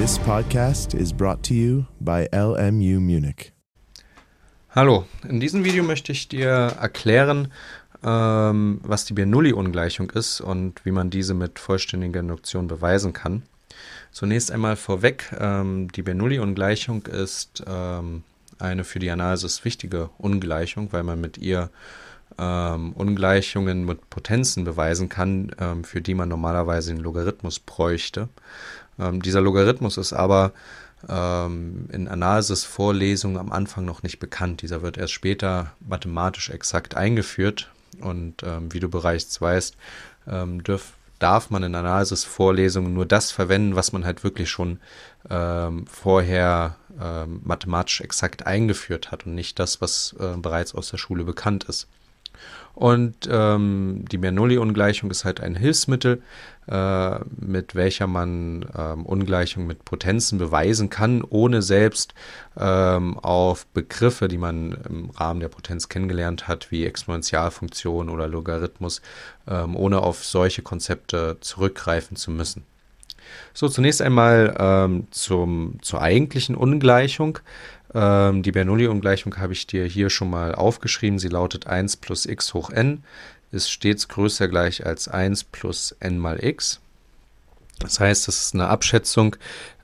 This podcast is brought to you by LMU Munich. Hallo, in diesem Video möchte ich dir erklären, was die Bernoulli-Ungleichung ist und wie man diese mit vollständiger Induktion beweisen kann. Zunächst einmal vorweg, die Bernoulli-Ungleichung ist eine für die Analysis wichtige Ungleichung, weil man mit ihr Ungleichungen mit Potenzen beweisen kann, für die man normalerweise einen Logarithmus bräuchte. Dieser Logarithmus ist aber in Analysis-Vorlesungen am Anfang noch nicht bekannt. Dieser wird erst später mathematisch exakt eingeführt und wie du bereits weißt, darf man in Analysis-Vorlesungen nur das verwenden, was man halt wirklich schon vorher mathematisch exakt eingeführt hat und nicht das, was bereits aus der Schule bekannt ist. Und die Bernoulli-Ungleichung ist halt ein Hilfsmittel, mit welcher man Ungleichungen mit Potenzen beweisen kann, ohne selbst auf Begriffe, die man im Rahmen der Potenz kennengelernt hat, wie Exponentialfunktion oder Logarithmus, ohne auf solche Konzepte zurückgreifen zu müssen. So, zunächst einmal zur eigentlichen Ungleichung. Die Bernoulli-Ungleichung habe ich dir hier schon mal aufgeschrieben. Sie lautet 1 plus x hoch n ist stets größer gleich als 1 plus n mal x. Das heißt, das ist eine Abschätzung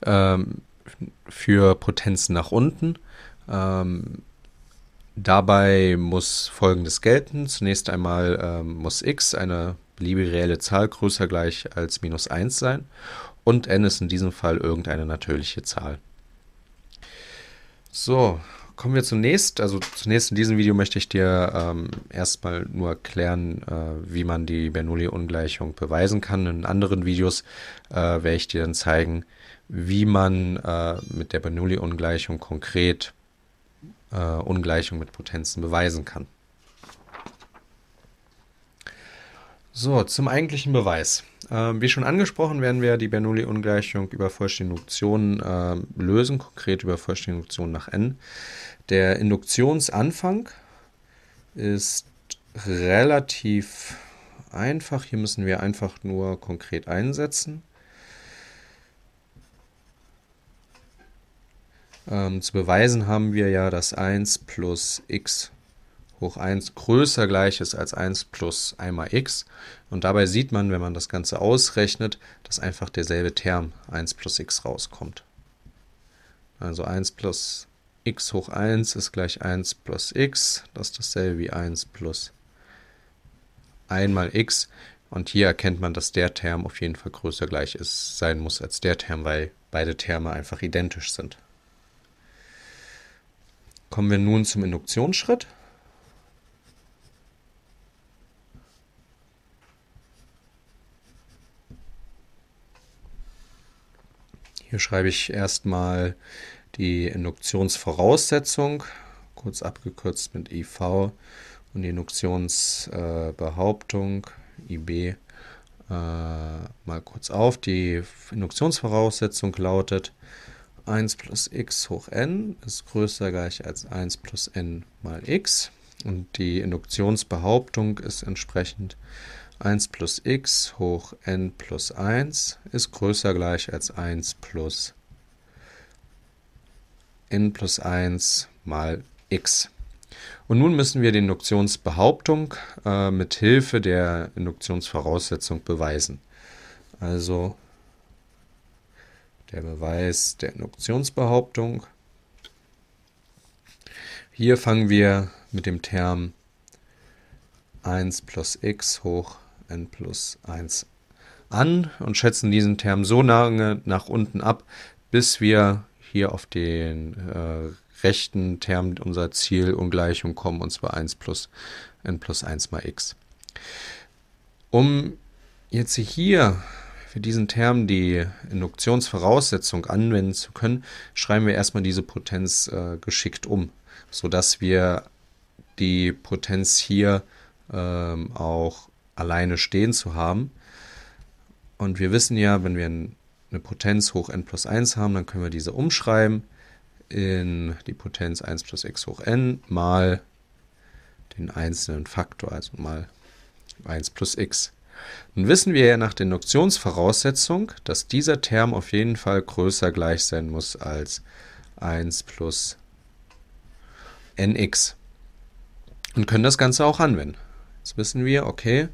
für Potenzen nach unten. Dabei muss Folgendes gelten. Zunächst einmal muss x, eine beliebige reelle Zahl, größer gleich als minus 1 sein. Und n ist in diesem Fall irgendeine natürliche Zahl. So, kommen wir zunächst in diesem Video möchte ich dir erstmal nur erklären, wie man die Bernoulli-Ungleichung beweisen kann. In anderen Videos werde ich dir dann zeigen, wie man mit der Bernoulli-Ungleichung konkret Ungleichungen mit Potenzen beweisen kann. So, zum eigentlichen Beweis. Wie schon angesprochen, werden wir die Bernoulli-Ungleichung über vollständige Induktion lösen, konkret über vollständige Induktion nach n. Der Induktionsanfang ist relativ einfach. Hier müssen wir einfach nur konkret einsetzen. Zu beweisen haben wir ja, dass 1 plus x hoch 1 größer gleich ist als 1 plus einmal x. Und dabei sieht man, wenn man das Ganze ausrechnet, dass einfach derselbe Term 1 plus x rauskommt. Also 1 plus x hoch 1 ist gleich 1 plus x. Das ist dasselbe wie 1 plus einmal x. Und hier erkennt man, dass der Term auf jeden Fall größer gleich sein muss als der Term, weil beide Terme einfach identisch sind. Kommen wir nun zum Induktionsschritt. Hier schreibe ich erstmal die Induktionsvoraussetzung, kurz abgekürzt mit IV, und die Induktionsbehauptung, IB, mal kurz auf. Die Induktionsvoraussetzung lautet 1 plus x hoch n ist größer gleich als 1 plus n mal x. Und die Induktionsbehauptung ist entsprechend 1 plus x hoch n plus 1 ist größer gleich als 1 plus n plus 1 mal x. Und nun müssen wir die Induktionsbehauptung mit Hilfe der Induktionsvoraussetzung beweisen. Also der Beweis der Induktionsbehauptung. Hier fangen wir mit dem Term 1 plus x hoch n plus 1 an und schätzen diesen Term so lange nach unten ab, bis wir hier auf den rechten Term unserer Zielungleichung kommen, und zwar 1 plus n plus 1 mal x. Um jetzt hier für diesen Term die Induktionsvoraussetzung anwenden zu können, schreiben wir erstmal diese Potenz geschickt um, sodass wir die Potenz hier auch alleine stehen zu haben. Und wir wissen ja, wenn wir eine Potenz hoch n plus 1 haben, dann können wir diese umschreiben in die Potenz 1 plus x hoch n mal den einzelnen Faktor, also mal 1 plus x. Nun wissen wir ja nach der Induktionsvoraussetzung, dass dieser Term auf jeden Fall größer gleich sein muss als 1 plus nx. Und können das Ganze auch anwenden. Jetzt wissen wir, okay,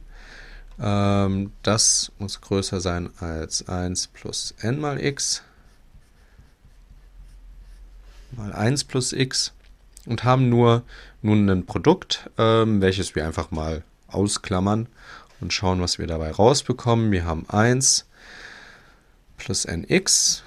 das muss größer sein als 1 plus n mal x mal 1 plus x und haben nun ein Produkt, welches wir einfach mal ausklammern und schauen, was wir dabei rausbekommen. Wir haben 1 plus nx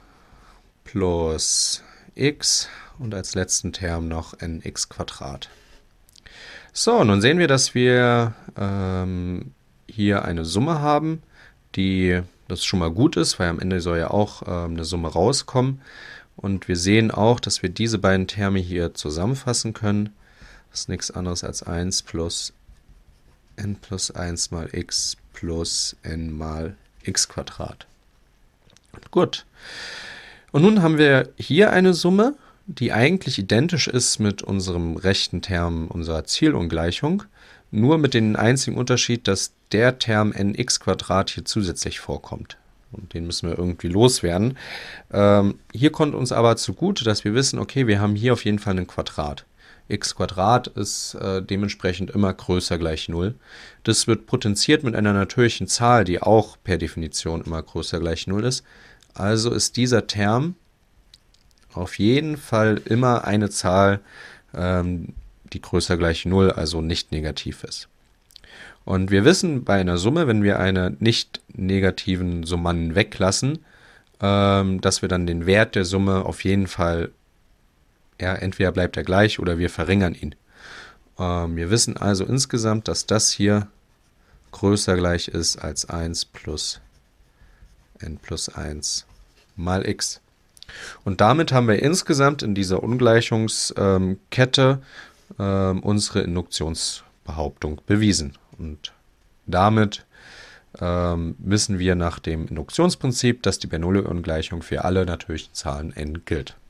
plus x und als letzten Term noch nx². So, nun sehen wir, dass wir hier eine Summe haben, das schon mal gut ist, weil am Ende soll ja auch eine Summe rauskommen. Und wir sehen auch, dass wir diese beiden Terme hier zusammenfassen können. Das ist nichts anderes als 1 plus n plus 1 mal x plus n mal x². Gut. Und nun haben wir hier eine Summe, die eigentlich identisch ist mit unserem rechten Term unserer Zielungleichung, nur mit dem einzigen Unterschied, dass der Term nx² hier zusätzlich vorkommt. Und den müssen wir irgendwie loswerden. Hier kommt uns aber zugute, dass wir wissen, okay, wir haben hier auf jeden Fall ein Quadrat. x² ist dementsprechend immer größer gleich 0. Das wird potenziert mit einer natürlichen Zahl, die auch per Definition immer größer gleich 0 ist. Also ist dieser Term auf jeden Fall immer eine Zahl, die größer gleich 0, also nicht negativ ist. Und wir wissen bei einer Summe, wenn wir einen nicht negativen Summanden weglassen, dass wir dann den Wert der Summe auf jeden Fall, ja, entweder bleibt er gleich oder wir verringern ihn. Wir wissen also insgesamt, dass das hier größer gleich ist als 1 plus n plus 1 mal x. Und damit haben wir insgesamt in dieser Ungleichungskette unsere Induktionsbehauptung bewiesen. Und damit wissen wir nach dem Induktionsprinzip, dass die Bernoulli-Ungleichung für alle natürlichen Zahlen n gilt.